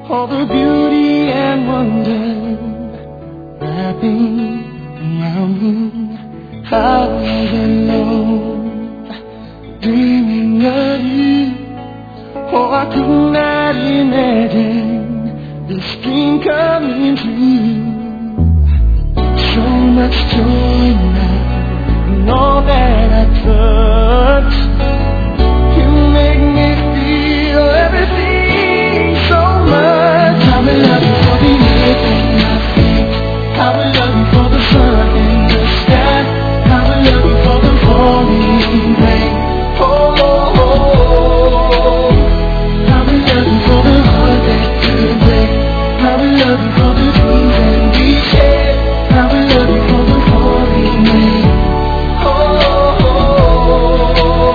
all the beauty and wonder wrapping around me. I was alone, dreaming of you. Oh, I could not imagine this dream coming true. So much joy now in all that I touch. You make me feel everything so much. I will love you for the air that I breathe. I will love you for the sun in the sky. I will love you for the falling rain. Oh, oh, oh, oh. I will love you for the heart that could break. I will love you for the dreams that we share. I will love you for the falling rain. Oh, oh, oh.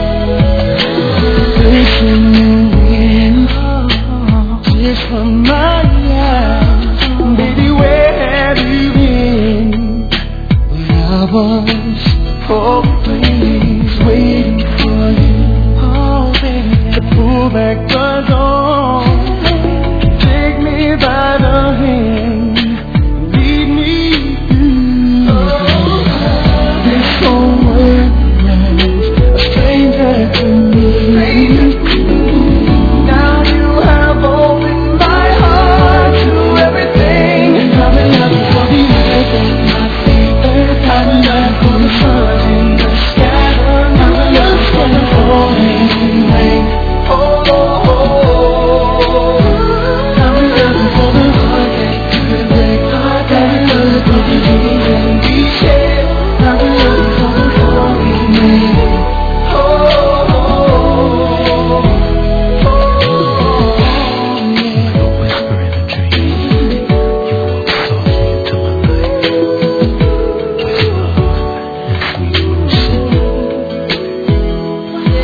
Listening in, tears from my eyes. Baby, where have you been? Where I was always waiting for you. Oh, baby, to pull back the door. Take me by the hand, lead me through this whole world. A stranger to me. Now you have opened my heart to everything. And I will love you for the earth and my feet. I will love you for the sun in the sky. I will love you for the falling rain. Oh, oh, oh, oh. I will love you for the heart that could break. I will love you for the dreams that we share. I will love you for the falling rain. Oh, oh, oh, oh. Like a whisper in a dream, you walk softly into my life with love and sweet words sung. I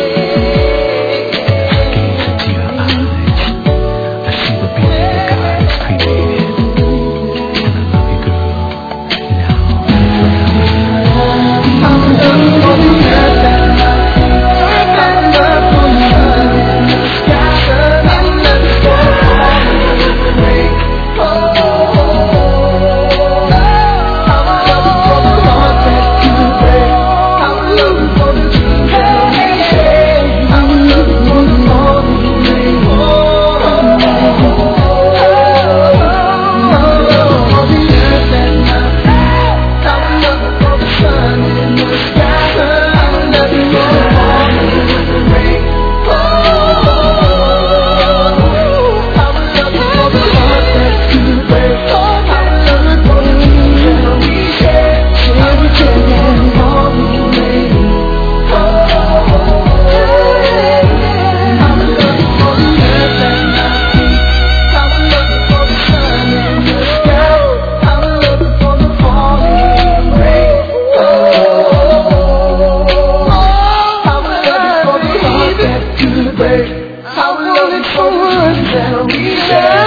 gaze into your eyes. I see the beauty that God has created, and I love you, girl, now and forever. I will love you for the earth that I breathe. I will love for the sun in the sky. I will love you for the falling rain. Oh, oh, oh, oh. I will love you for the heart that could break. I will love you for the dreams that we share. I will love you for the falling rain. Oh, oh, oh, oh. I will love you for the earth that I breathe. I will love you for the sun in the sky. I will love you for the falling rain. Oh, I will love you for the heart that could break. I will love you for the dreams that we share. I will love you for the falling rain. Oh, I will love you for the earth that I breathe. I will love you for the sun in the sky. I will love you for the falling rain. Oh, I will love you for the heart that could break. I will love you for the words that we share.